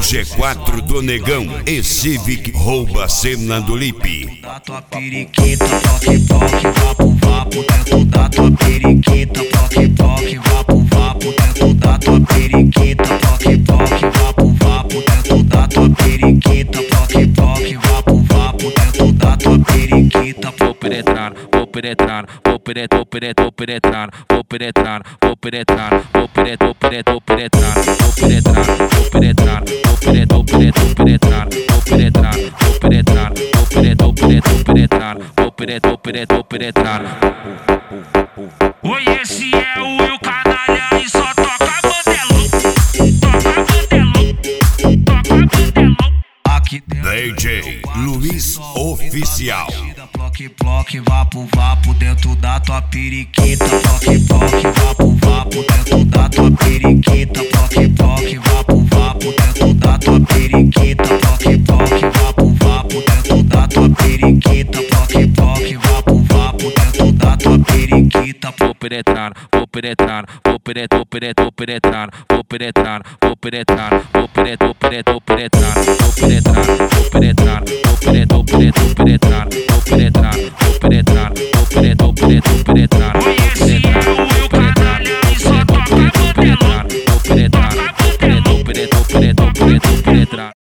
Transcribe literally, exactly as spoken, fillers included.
G quatro do Negão e Civic rouba a cena do Lipe. Da tua periquita, toque, toque, vapo, vapo, dentro da tua periquita, toque, toque, vapo, vapo, dentro da tua periquita, toque, toque, vapo, vapo, dentro da tua periquita, toque, toque, vapo, vapo, dentro da tua periquita. Vou penetrar, vou penetrar, vou penetrar, vou penetrar, vou penetrar, vou penetrar, vou penetrar, vou penetrar, vou penetrar, vou penetrar, vou penetrar, vou penetrar, vou penetrar, vou penetrar, vou penetrar, vou penetrar, vou penetrar, vou penetrar, vou penetrar, vou penetrar. Oi, esse é o Will Canalha e só toca bandelão, toca bandelão, toca bandelão. Aqui D J Luiz Oficial. Ploque, ploque, vapo, vapo, dentro da tua periquita, ploque, ploque, vapo, vapo, dentro da tua periquita, ploque, ploque, vapo, vapo, dentro da tua periquita, ploque, ploque, vapo, vapo, dentro da tua periquita, ploque, ploque, vapo, vapo, dentro da tua periquita. Vou penetrar, vou penetrar, vou penetrar, vou penetrar, vou penetrar, vou penetrar, vou penetrar, vou penetrar, vou penetrar, vou penetrar, vou penetrar, vou penetrar, vou penetrar, vou penetrar, vou penetrar, vou penetrar, vou